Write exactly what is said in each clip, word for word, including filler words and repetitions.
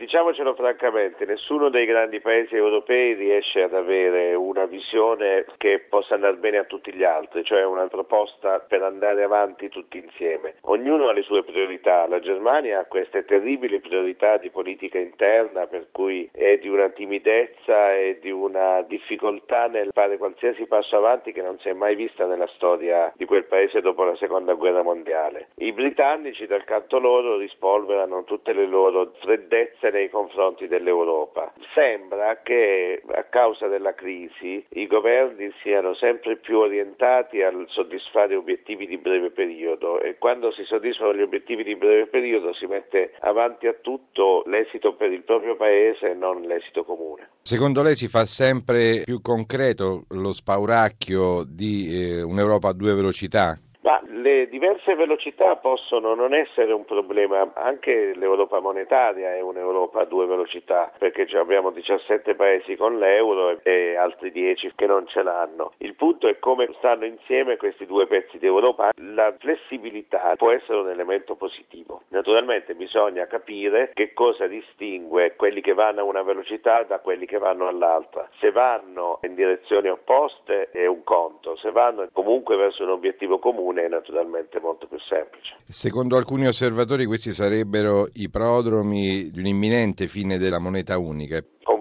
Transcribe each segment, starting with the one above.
Diciamocelo francamente, nessuno dei grandi paesi europei riesce ad avere una visione che possa andare bene a tutti gli altri, cioè una proposta per andare avanti tutti insieme. Ognuno ha le sue priorità, la Germania ha queste terribili priorità di politica interna per cui è di una timidezza e di una difficoltà nel fare qualsiasi passo avanti che non si è mai vista nella storia di quel paese dopo la seconda guerra mondiale. I britannici dal canto loro rispolverano tutte le loro freddezze nei confronti dell'Europa. Sembra che a causa della crisi i governi siano sempre più orientati a soddisfare obiettivi di breve periodo e quando si soddisfano gli obiettivi di breve periodo si mette avanti a tutto l'esito per il proprio paese e non l'esito comune. Secondo lei si fa sempre più concreto lo spauracchio di eh, un'Europa a due velocità? Ma le diverse velocità possono non essere un problema, anche l'Europa monetaria è un'Europa a due velocità, perché abbiamo diciassette paesi con l'euro e altri dieci che non ce l'hanno. Il punto è come stanno insieme questi due pezzi d'Europa. La flessibilità può essere un elemento positivo. Naturalmente bisogna capire che cosa distingue quelli che vanno a una velocità da quelli che vanno all'altra. Se vanno in direzioni opposte è un conto, se vanno comunque verso un obiettivo comune è naturalmente molto più semplice. Secondo alcuni osservatori questi sarebbero i prodromi di un'imminente fine della moneta unica.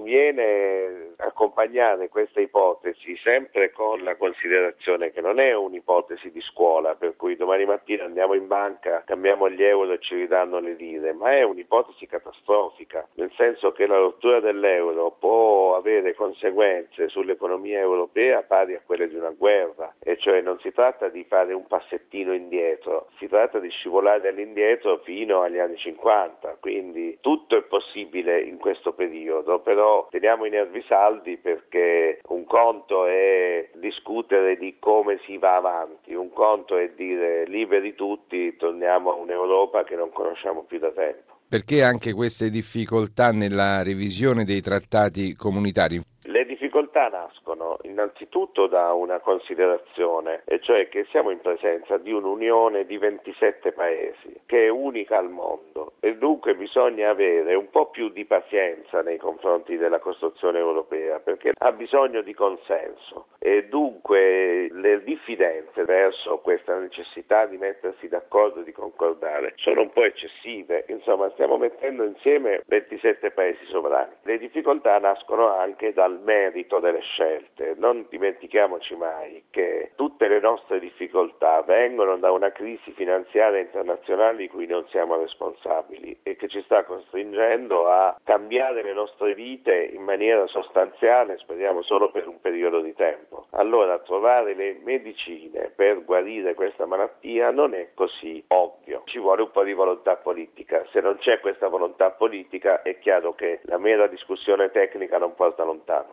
Conviene accompagnare questa ipotesi sempre con la considerazione che non è un'ipotesi di scuola, per cui domani mattina andiamo in banca, cambiamo gli euro e ci ridanno le lire, ma è un'ipotesi catastrofica, nel senso che la rottura dell'euro può avere conseguenze sull'economia europea pari a quelle di una guerra, e cioè non si tratta di fare un passettino indietro, si tratta di scivolare all'indietro fino agli anni cinquanta, quindi tutto è possibile in questo periodo, però teniamo i nervi saldi perché un conto è discutere di come si va avanti, un conto è dire liberi tutti, torniamo a un'Europa che non conosciamo più da tempo. Perché anche queste difficoltà nella revisione dei trattati comunitari? Le difficoltà nascono innanzitutto da una considerazione, e cioè che siamo in presenza di un'unione di ventisette paesi, che è unica al mondo, e dunque bisogna avere un po' più di pazienza nei confronti della costruzione europea, perché ha bisogno di consenso, e dunque le diffidenze verso questa necessità di mettersi d'accordo e di concordare sono un po' eccessive. Insomma, stiamo mettendo insieme ventisette paesi sovrani. Le difficoltà nascono anche dal merito delle scelte. Non dimentichiamoci mai che tutte le nostre difficoltà vengono da una crisi finanziaria internazionale di cui non siamo responsabili e che ci sta costringendo a cambiare le nostre vite in maniera sostanziale, speriamo solo per un periodo di tempo. Allora trovare le medicine per guarire questa malattia non è così ovvio, ci vuole un po' di volontà politica. Se non c'è questa volontà politica è chiaro che la mera discussione tecnica non porta lontano.